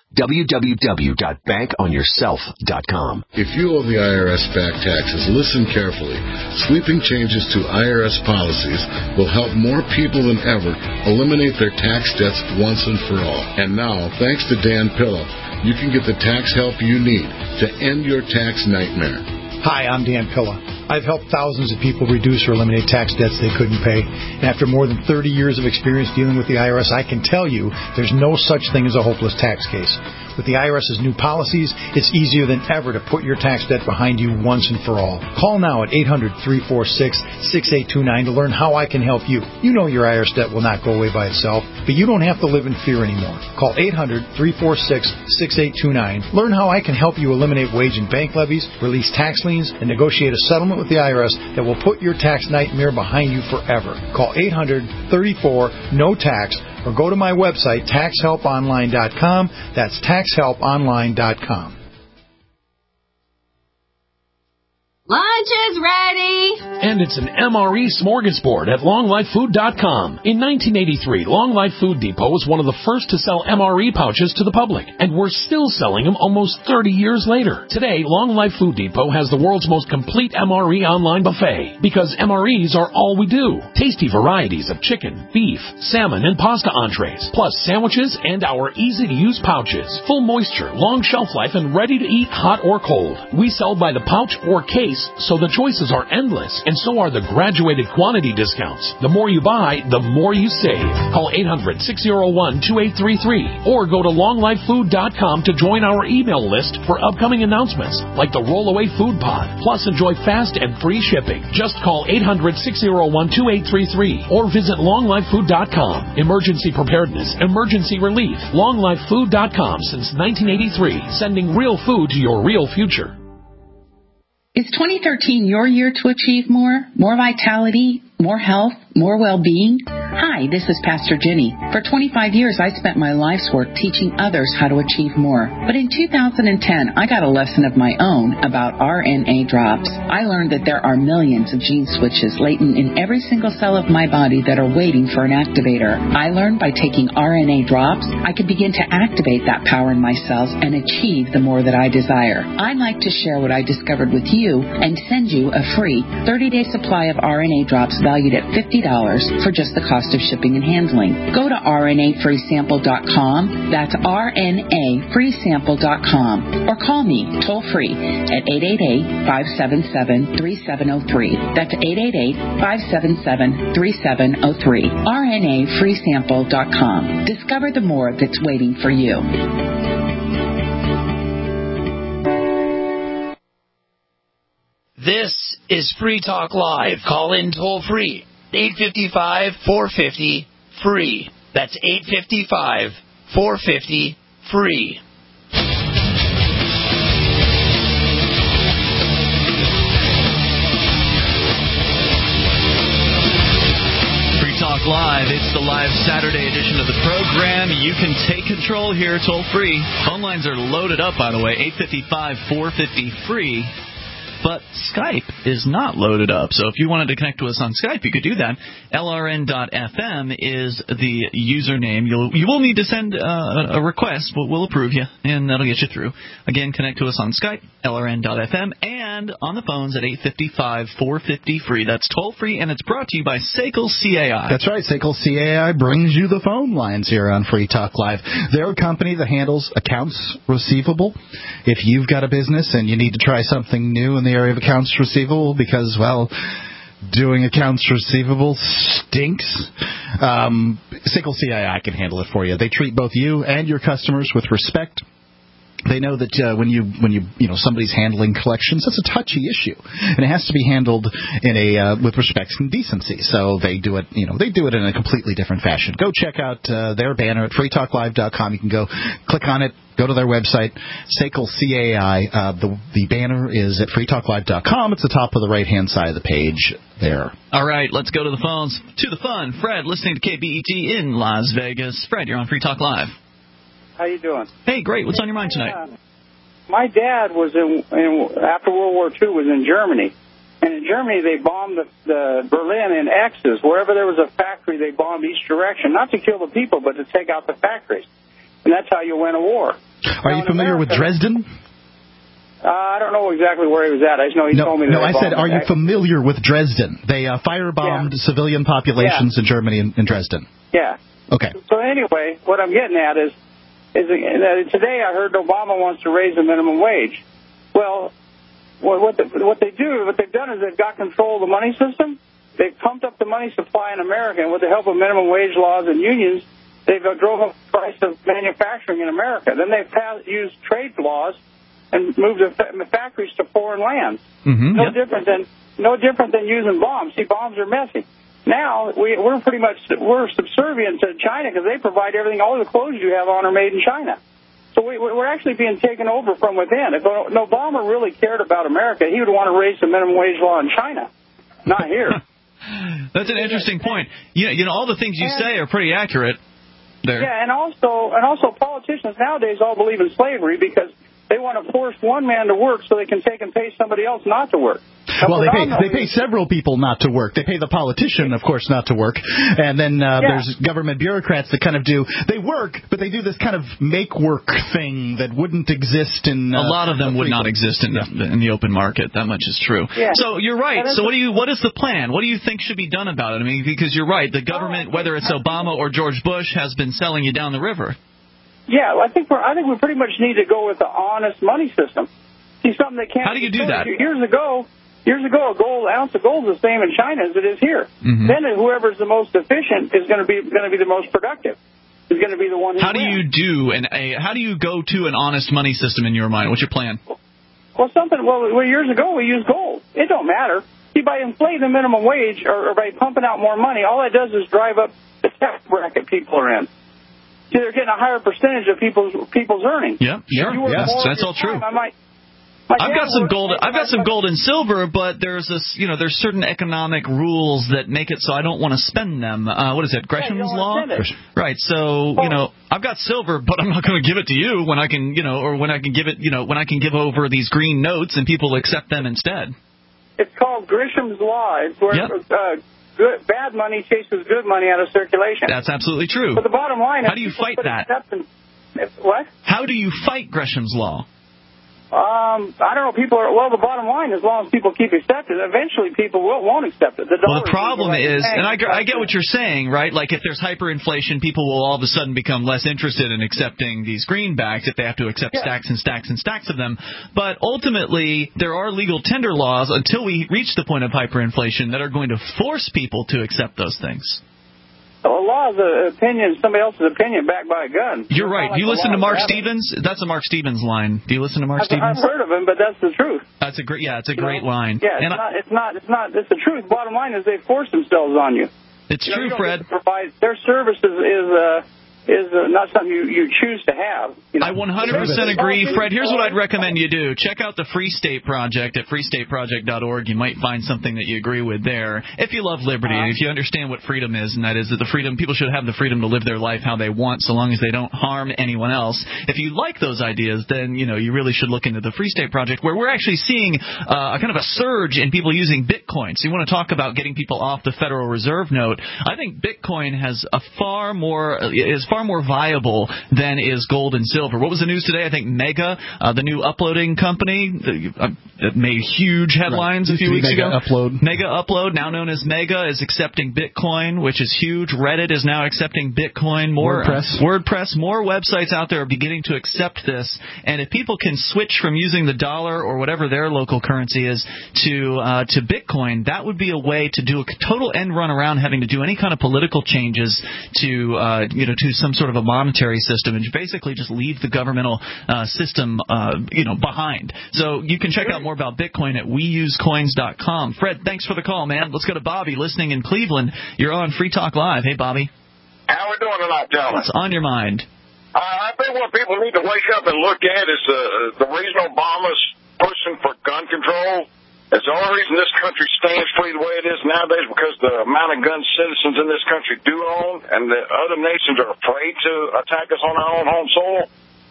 www.bankonyourself.com. If you owe the IRS back taxes, listen carefully. Sweeping changes to IRS policies will help more people than ever eliminate their tax debts once and for all. And now, thanks to Dan Pilla, you can get the tax help you need to end your tax nightmare. Hi, I'm Dan Pilla. I've helped thousands of people reduce or eliminate tax debts they couldn't pay. And after more than 30 years of experience dealing with the IRS, I can tell you there's no such thing as a hopeless tax case. With the IRS's new policies, it's easier than ever to put your tax debt behind you once and for all. Call now at 800-346-6829 to learn how I can help you. You know your IRS debt will not go away by itself, but you don't have to live in fear anymore. Call 800-346-6829. Learn how I can help you eliminate wage and bank levies, release tax liens, and negotiate a settlement with the IRS that will put your tax nightmare behind you forever. Call 800-34-NO-TAX or go to my website, taxhelponline.com. That's taxhelponline.com. Live Lunch is ready! And it's an MRE smorgasbord at longlifefood.com. In 1983, Long Life Food Depot was one of the first to sell MRE pouches to the public, and we're still selling them almost 30 years later. Today, Long Life Food Depot has the world's most complete MRE online buffet, because MREs are all we do. Tasty varieties of chicken, beef, salmon, and pasta entrees, plus sandwiches and our easy-to-use pouches. Full moisture, long shelf life, and ready to eat hot or cold. We sell by the pouch or case, so the choices are endless, and so are the graduated quantity discounts. The more you buy, the more you save. Call 800-601-2833 or go to longlifefood.com to join our email list for upcoming announcements like the Rollaway Food Pod. Plus, enjoy fast and free shipping. Just call 800-601-2833 or visit longlifefood.com. Emergency preparedness, emergency relief. longlifefood.com since 1983, sending real food to your real future. Is 2013 your year to achieve more? More vitality, more health, more well-being? Hi, this is Pastor Jenny. For 25 years, I spent my life's work teaching others how to achieve more. But in 2010, I got a lesson of my own about RNA drops. I learned that there are millions of gene switches latent in every single cell of my body that are waiting for an activator. I learned by taking RNA drops, I could begin to activate that power in my cells and achieve the more that I desire. I'd like to share what I discovered with you and send you a free 30-day supply of RNA drops valued at $50 for just the cost of shipping and handling. Go to RNAfreesample.com. That's RNAfreesample.com. Or call me toll-free at 888-577-3703. That's 888-577-3703. RNAfreesample.com. Discover the more that's waiting for you. This is Free Talk Live. Call in toll free. 855-450-FREE. That's 855-450-FREE. Free Talk Live. It's the live Saturday edition of the program. You can take control here toll free. Phone lines are loaded up, by the way. 855-450-FREE. But Skype is not loaded up. So if you wanted to connect to us on Skype, you could do that. LRN.FM is the username. You will need to send a request, but we'll approve you, and that'll get you through. Again, connect to us on Skype, LRN.FM, and on the phones at 855-450-FREE. That's toll-free, and it's brought to you by SACL CAI. That's right. SACL CAI brings you the phone lines here on Free Talk Live. They're a company that handles accounts receivable. If you've got a business and you need to try something new in the area of accounts receivable because, well, doing accounts receivable stinks, SACL CAI can handle it for you. They treat both you and your customers with respect. They know that when you somebody's handling collections, that's a touchy issue, and it has to be handled in with respect and decency. So they do it in a completely different fashion. Go check out their banner at freetalklive.com. You can go click on it, go to their website, SACL CAI. The banner is at freetalklive.com. It's the top of the right-hand side of the page there. All right, let's go to the phones. To the fun. Fred, listening to KBET in Las Vegas. Fred, you're on Free Talk Live. How you doing? Hey, great. What's on your mind tonight? My dad was after World War II was in Germany, and in Germany they bombed the Berlin in X's. Wherever there was a factory, they bombed each direction, not to kill the people, but to take out the factories. And that's how you win a war. Are you familiar with Dresden? I don't know exactly where he was at. I just know he told me that. No, I said, are you familiar with Dresden? They firebombed civilian populations in Germany in Dresden. Yeah. Okay. So anyway, what I'm getting at is today I heard Obama wants to raise the minimum wage. Well, what they've done is they've got control of the money system. They've pumped up the money supply in America, and with the help of minimum wage laws and unions, they've drove up the price of manufacturing in America. Then they've used trade laws and moved the factories to foreign lands. Mm-hmm. No different than using bombs. See, bombs are messy. Now we're subservient to China because they provide everything. All the clothes you have on are made in China. So we're actually being taken over from within. If Obama really cared about America, he would want to raise the minimum wage law in China, not here. That's an interesting point. All the things you say are pretty accurate there. Yeah, and also politicians nowadays all believe in slavery because they want to force one man to work so they can take and pay somebody else not to work. Well, they pay several people not to work. They pay the politician, of course, not to work. And then there's government bureaucrats that kind of they work, but they do this kind of make-work thing that wouldn't exist in... a lot of them would not exist in the open market. That much is true. Yeah. So you're right. So what is the plan? What do you think should be done about it? I mean, because you're right. The government, whether it's Obama or George Bush, has been selling you down the river. Yeah, I think we pretty much need to go with the honest money system. See, something that can't... How do you do that? Years ago, an ounce of gold is the same in China as it is here. Mm-hmm. Then whoever's the most efficient is going to be the most productive. Is going to be the one who How do you go to an honest money system in your mind? What's your plan? Well, years ago we used gold. It don't matter. See, by inflating the minimum wage or by pumping out more money, all that does is drive up the tax bracket people are in. See, they're getting a higher percentage of people's earnings. Yeah, sure. Yes, that's all true. I've got some gold and silver, but there's certain economic rules that make it so I don't want to spend them. What is it, Gresham's law? Right. So I've got silver, but I'm not going to give it to you when I can, when I can give over these green notes and people accept them instead. It's called Gresham's law. It's where bad money chases good money out of circulation. That's absolutely true. But the bottom line is, how do you fight that? What? How do you fight Gresham's law? I don't know. The bottom line, as long as people keep accepting it, eventually people won't accept it. The problem is, and I get what you're saying, right? Like if there's hyperinflation, people will all of a sudden become less interested in accepting these greenbacks if they have to accept stacks and stacks and stacks of them. But ultimately, there are legal tender laws until we reach the point of hyperinflation that are going to force people to accept those things. A law is an opinion, somebody else's opinion backed by a gun. You're right. Do you listen to Mark Stevens? That's a Mark Stevens line. Do you listen to Mark Stevens? I've heard of him, but that's the truth. That's a great. Yeah, it's a great line. Yeah, it's the truth. Bottom line is they force themselves on you. It's true, Fred. Their service is not something you choose to have. I 100% agree, Fred. Here's what I'd recommend you do. Check out the Free State Project at freestateproject.org. You might find something that you agree with there. If you love liberty, and if you understand what freedom is, and that is that people should have the freedom to live their life how they want, so long as they don't harm anyone else. If you like those ideas, then you really should look into the Free State Project, where we're actually seeing a kind of a surge in people using Bitcoin. So you want to talk about getting people off the Federal Reserve note. I think Bitcoin is far more viable than is gold and silver. What was the news today? I think Mega, the new uploading company, that made huge headlines a few weeks ago. Mega Upload, now known as Mega, is accepting Bitcoin, which is huge. Reddit is now accepting Bitcoin. WordPress, more websites out there are beginning to accept this. And if people can switch from using the dollar or whatever their local currency is to Bitcoin, that would be a way to do a total end run around having to do any kind of political changes to some sort of a monetary system, and basically just leave the governmental system behind. So you can check out more about Bitcoin at weusecoins.com. Fred, thanks for the call, man. Let's go to Bobby listening in Cleveland. You're on Free Talk Live. Hey, Bobby. How we doing tonight, gentlemen? What's on your mind? I think what people need to wake up and look at is the reason Obama's pushing for gun control. It's the only reason this country stands free the way it is nowadays because the amount of gun citizens in this country do own, and the other nations are afraid to attack us on our own home soil.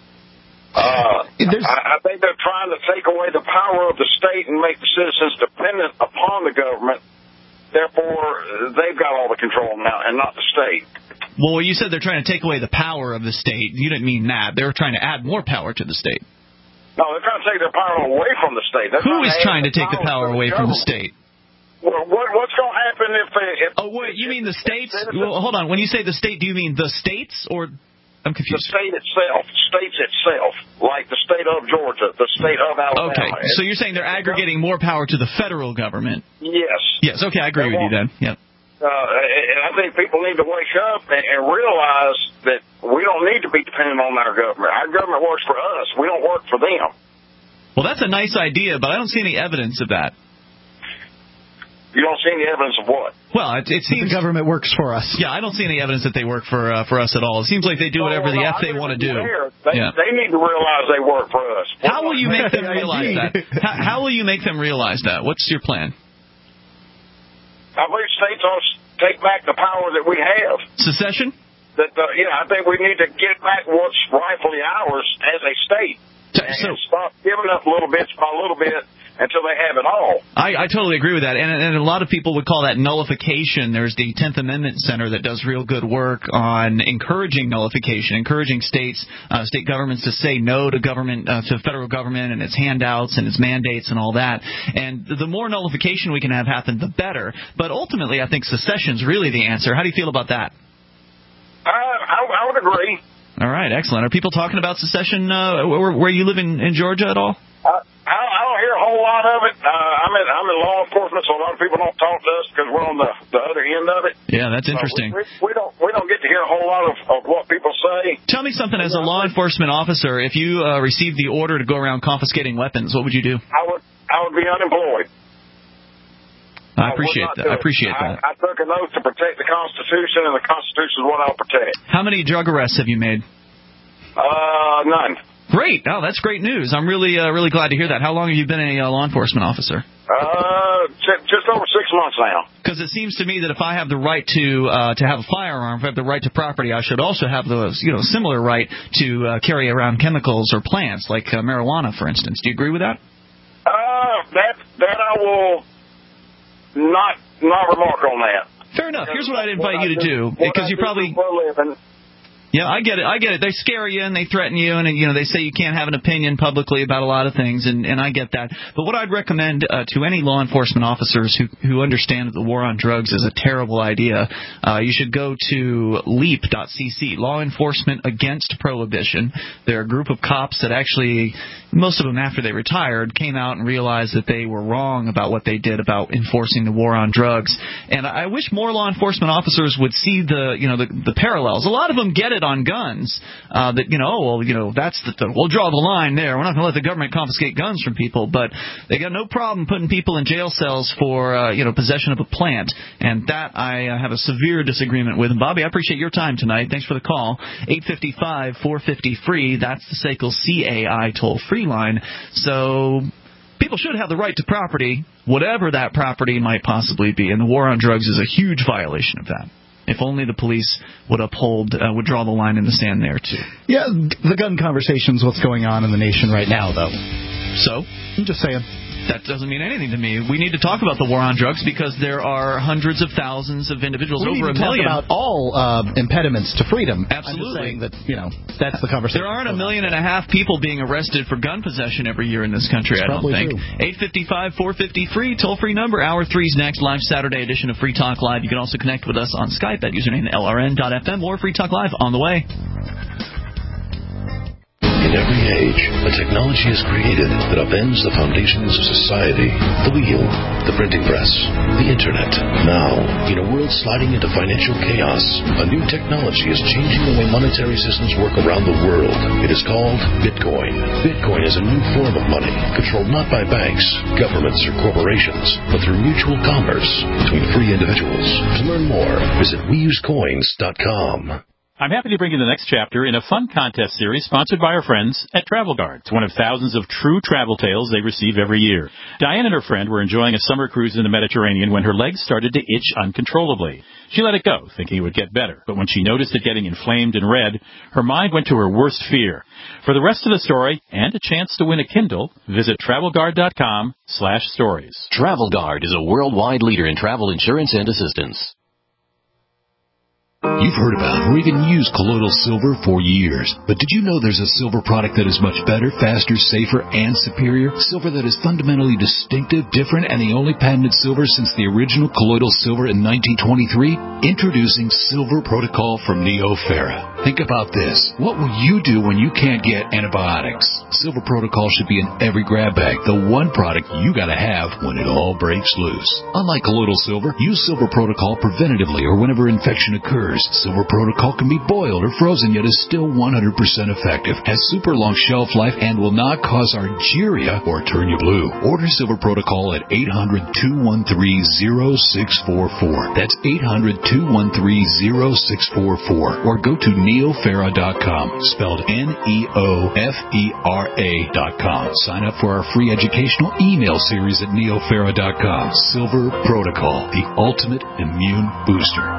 I think they're trying to take away the power of the state and make the citizens dependent upon the government. Therefore, they've got all the control now, and not the state. Well, you said they're trying to take away the power of the state. You didn't mean that. They were trying to add more power to the state. No, they're trying to take their power away from the state. Who is trying to take the power away from the state? Well, what's going to happen if... Oh, wait, you mean the states? Well, hold on. When you say the state, do you mean the states or... I'm confused. The state itself. States itself. Like the state of Georgia, the state of Alabama. Okay, so you're saying they're aggregating more power to the federal government? Yes. Yes, okay, I agree with you then. Yep. And I think people need to wake up and realize that we don't need to be dependent on our government. Our government works for us. We don't work for them. Well, that's a nice idea, but I don't see any evidence of that. You don't see any evidence of what? Well, it seems the government works for us. Yeah, I don't see any evidence that they work for us at all. It seems like they do whatever the F they want to do. They need to realize they work for us. How will you make them realize that? How will you make them realize that? What's your plan? I believe states ought to take back the power that we have. Secession? I think we need to get back what's rightfully ours as a state. And stop giving up little bits by little bit until they have it all. I totally agree with that, and a lot of people would call that nullification. There's the 10th Amendment Center that does real good work on encouraging nullification, encouraging state governments to say no to to federal government and its handouts and its mandates and all that. And the more nullification we can have happen, the better. But ultimately, I think secession's really the answer. How do you feel about that? I would agree. All right, excellent. Are people talking about secession where you live in Georgia at all? I don't hear a whole lot of it. I'm in law enforcement, so a lot of people don't talk to us because we're on the other end of it. Yeah, that's interesting. We don't get to hear a whole lot of what people say. Tell me something. As a law enforcement officer, if you received the order to go around confiscating weapons, what would you do? I would be unemployed. I appreciate that. I took an oath to protect the Constitution, and the Constitution is what I'll protect. How many drug arrests have you made? None. Great. Oh, that's great news. I'm really glad to hear that. How long have you been a law enforcement officer? Just over 6 months now. Because it seems to me that if I have the right to have a firearm, if I have the right to property, I should also have the similar right to carry around chemicals or plants like marijuana, for instance. Do you agree with that? That I will not remark on that. Fair enough. Here's what I'd invite you to do, because you probably. Yeah, I get it. They scare you and they threaten you, and they say you can't have an opinion publicly about a lot of things, and I get that. But what I'd recommend to any law enforcement officers who understand that the war on drugs is a terrible idea, you should go to LEAP.cc, Law Enforcement Against Prohibition. They're a group of cops that actually, most of them after they retired, came out and realized that they were wrong about what they did about enforcing the war on drugs. And I wish more law enforcement officers would see the parallels. A lot of them get it on guns, we'll draw the line there. We're not going to let the government confiscate guns from people, but they got no problem putting people in jail cells for possession of a plant, and that I have a severe disagreement with. And Bobby, I appreciate your time tonight. Thanks for the call. 855-450-FREE. That's the SACL CAI toll-free line. So people should have the right to property, whatever that property might possibly be, and the war on drugs is a huge violation of that. If only the police would would draw the line in the sand there, too. Yeah, the gun conversation's what's going on in the nation right now, though. So? I'm just saying. That doesn't mean anything to me. We need to talk about the war on drugs because there are hundreds of thousands of individuals, over a million. We need to talk about all impediments to freedom. Absolutely. I'm just saying that, that's the conversation. There aren't 1.5 million people being arrested for gun possession every year in this country, I don't think. 855-450-FREE, toll-free number. Hour 3's next, live Saturday edition of Free Talk Live. You can also connect with us on Skype at username LRN.FM or Free Talk Live on the way. In every age, a technology is created that upends the foundations of society. The wheel, the printing press, the internet. Now, in a world sliding into financial chaos, a new technology is changing the way monetary systems work around the world. It is called Bitcoin. Bitcoin is a new form of money, controlled not by banks, governments, or corporations, but through mutual commerce between free individuals. To learn more, visit WeUseCoins.com. I'm happy to bring you the next chapter in a fun contest series sponsored by our friends at Travel Guard. It's one of thousands of true travel tales they receive every year. Diane and her friend were enjoying a summer cruise in the Mediterranean when her legs started to itch uncontrollably. She let it go, thinking it would get better. But when she noticed it getting inflamed and red, her mind went to her worst fear. For the rest of the story and a chance to win a Kindle, visit TravelGuard.com/stories. Travel Guard is a worldwide leader in travel insurance and assistance. You've heard about or even used colloidal silver for years, but did you know there's a silver product that is much better, faster, safer, and superior? Silver that is fundamentally distinctive, different, and the only patented silver since the original colloidal silver in 1923? Introducing Silver Protocol from NeoFera. Think about this. What will you do when you can't get antibiotics? Silver Protocol should be in every grab bag, the one product you gotta have when it all breaks loose. Unlike colloidal silver, use Silver Protocol preventatively or whenever infection occurs. Silver Protocol can be boiled or frozen, yet is still 100% effective, has super long shelf life, and will not cause argyria or turn you blue. Order Silver Protocol at 800-213-0644. That's 800-213-0644. Or go to neofera.com, spelled NEOFERA.com. Sign up for our free educational email series at neofera.com. Silver Protocol, the ultimate immune booster.